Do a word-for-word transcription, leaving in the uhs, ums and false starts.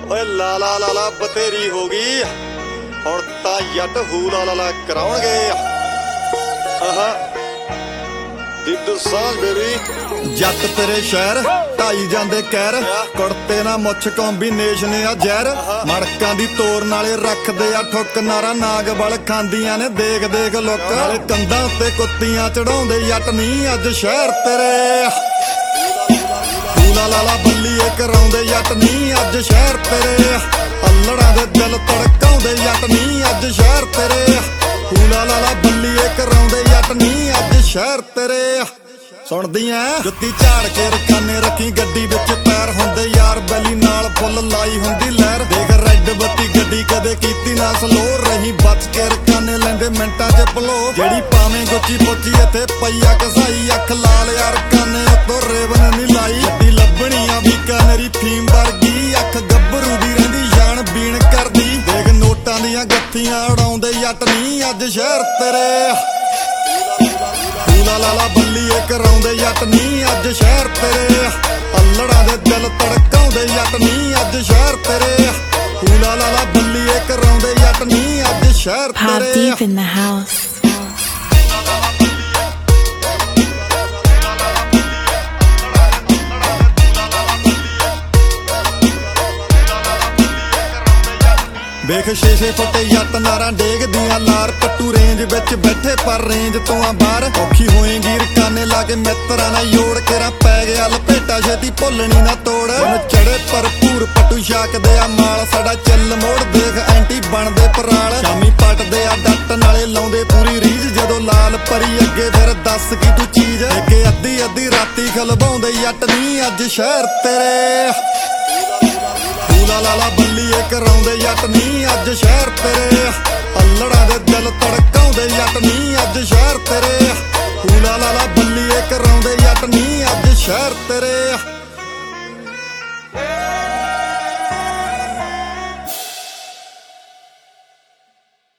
ਓਏ ਲਾ ਲਾ ਲਾ ਲਾ ਬਥੇਰੀ ਹੋ ਗਈ ਹੁਣ ਤਾਂ ਜੱਟ ਹੂ ਲਾ ਲਾ ਲਾ ਕਰਾਉਣਗੇ। ਆਹਾ ਦਿੱਦੂ ਸਾਂਝ ਬੇਬੀ ਜੱਟ ਤੇਰੇ ਸ਼ਹਿਰ ਢਾਈ ਜਾਂਦੇ ਕਹਿਰ ਕੁੜਤੇ ਨਾ ਮੁੱਛ ਕੰਬੀਨੇਸ਼ਨ ਆ ਜ਼ਹਿਰ ਮੜਕਾਂ ਦੀ ਤੋਰ ਨਾਲੇ ਰੱਖਦੇ ਆ ਠੁੱਕ ਨਾਰਾ ਨਾਗ ਬਲ ਖਾਂਦੀਆਂ ਨੇ ਦੇਖ ਦੇਖ ਲੋਕ ਨਾਲੇ ਕੰਧਾਂ ਉੱਤੇ ਕੁੱਤੀਆਂ ਚੜਾਉਂਦੇ ਜੱਟ ਨਹੀਂ ਅੱਜ ਸ਼ਹਿਰ ਤੇਰੇ ਲਾ ਲਾ ਲਾ ਬੱਲੀਏ ਕਰਾਉਂਦੇ ਜੱਟ ਨਹੀਂ ਅੱਜ ਸ਼ਹਿਰ ਤੇਰੇ ਅੱਲੜਾਂ ਦੇ ਦਿਲ ਧੜਕਾਉਂਦੇ ਜੱਟ ਨਹੀਂ ਅੱਜ ਸ਼ਹਿਰ ਤੇਰੇ ਲਾ ਲਾ ਲਾ ਬੱਲੀਏ ਕਰਾਉਂਦੇ ਜੱਟ ਨਹੀਂ ਅੱਜ ਸ਼ਹਿਰ ਤੇਰੇ ਸੁਣਦੀਆਂ ਜੁੱਤੀ ਝਾੜ ਕੇ ਰਖਾਨੇ ਰੱਖੀ ਗੱਡੀ ਵਿੱਚ ਪੈਰ ਹੁੰਦੇ ਯਾਰ ਬੈਲੀ ਨਾਲ ਫੁੱਲ ਲਾਈ ਹੁੰਦੀ ਲਹਿਰ ਦੇਖ ਰੈੱਡ ਬੱਤੀ ਗੱਡੀ ਕਦੇ ਕੀਤੀ ਨਾ ਸਲੋ ਰਹੀ ਬਚ ਕੇ ਰਖਾਨੇ ਲੈਂਦੇ ਮਿੰਟਾਂ 'ਚ ਭਲੋ ਜਿਹੜੀ ਪਾਵੇਂ ਗੁੱਚੀ ਪੁੱਚੀ ਇੱਥੇ ਪਈਆ ਕਸਾਈ ਅੱਖ ਲਾਲ ਯਾਰ ਕਾਨੇ ਉੱਤੋਂ ਰੇਵਨ ਨਹੀਂ ਲਾਈ ਗੱਡੀ ਲੱਭਣੀ ਆ ਬੀਕਾਨੇਰੀ ਫੀਮ ਵਰਗੀ ਅੱਖ ਗੱਭਰੂ ਦੀ ਰਹਿੰਦੀ ਜਾਨ ਬੀਣ ਕਰਦੀ ਦੇਖ ਨੋਟਾਂ ਦੀਆਂ ਗੱਥੀਆਂ ਉਡਾਉਂਦੇ ਜੱਟ ਨਹੀਂ ਅੱਜ ਸ਼ਹਿਰ ਤੇਰੇ ਲਾ ਲਾ ਲਾ ਬੱਲੀਏ ਕਰਾਉਂਦੇ ਜੱਟ ਨਹੀਂ ਅੱਜ ਸ਼ਹਿਰ ਤੇਰੇ ਅੱਲੜਾਂ ਦੇ ਦਿਲ ਧੜਕਾਉਂਦੇ ਜੱਟ ਨਹੀਂ ਅੱਜ ਸ਼ਹਿਰ ਤੇਰੇ ਲਾ ਲਾ ਲਾ ਬੱਲੀਏ ਕਰਾਉਂਦੇ ਜੱਟ ਨਹੀਂ ਅੱਜ ਸ਼ਹਿਰ ਤੇਰੇ Pop deep in the house. ਵੇਖ ਛੇ ਛੇ ਫੁੱਟੇ ਜੱਟ ਨਾਰਾਂ ਡੇਗਦੀਆਂ ਲਾਰ ਪੱਟੂ ਰੇਂਜ ਵਿੱਚ ਬੈਠੇ ਪਰ ਰੇਂਜ ਤੋਂ ਆ ਬਾਹਰ ਔਖੀ ਹੋਏਗੀ ਰਕਾਨੇ ਲਾ ਕੇ ਮਿੱਤਰਾਂ ਨਾਲ ਜੋੜ ਕੇ ਰਾ ਪੈ ਗਿਆ ਲਪੇਟਾ ਛੇਤੀ ਭੁੱਲਣੀ ਨਾ ਤੋੜ ਚੜੇ ਭਰਪੂਰ ਪੱਟੂ ਛਾਕਦੇ ਆ ਮਾਲ ਸਾਡਾ ਚੱਲ ਮੋੜ ਦੇਖ ਐਂਟੀ ਬਣਦੇ ਪਰਾਲ ਸ਼ਾਮੀ ਪੱਟਦੇ ਆ ਡੱਟ ਨਾਲੇ ਲਾਉਂਦੇ ਪੂਰੀ ਰੀਝ ਜਦੋਂ ਲਾਲ ਪਰੀ ਅੱਗੇ ਫਿਰ ਦੱਸ ਕੀ ਤੂੰ ਚੀਜ਼ ਅੱਗੇ ਅੱਧੀ ਅੱਧੀ ਰਾਤੀ ਖਲਵਾਉਂਦੇ ਜੱਟ ਨਹੀਂ ਅੱਜ ਸ਼ਹਿਰ ਤੇਰੇ ਲਾ ਲਾ ਲਾ ਬੱਲੀਏ ਕਰਾਉਂਦੇ ਜੱਟ ਨਹੀਂ ਅੱਜ ਸ਼ਹਿਰ ਤੇਰੇ ਅੱਲੜਾਂ ਦੇ ਦਿਲ ਧੜਕਾਉਂਦੇ ਜੱਟ ਨਹੀਂ ਅੱਜ ਸ਼ਹਿਰ ਤੇਰੇ ਲਾ ਲਾ ਲਾ ਬੱਲੀਏ ਕਰਾਉਂਦੇ ਜੱਟ ਨਹੀਂ ਅੱਜ ਸ਼ਹਿਰ ਤੇਰੇ।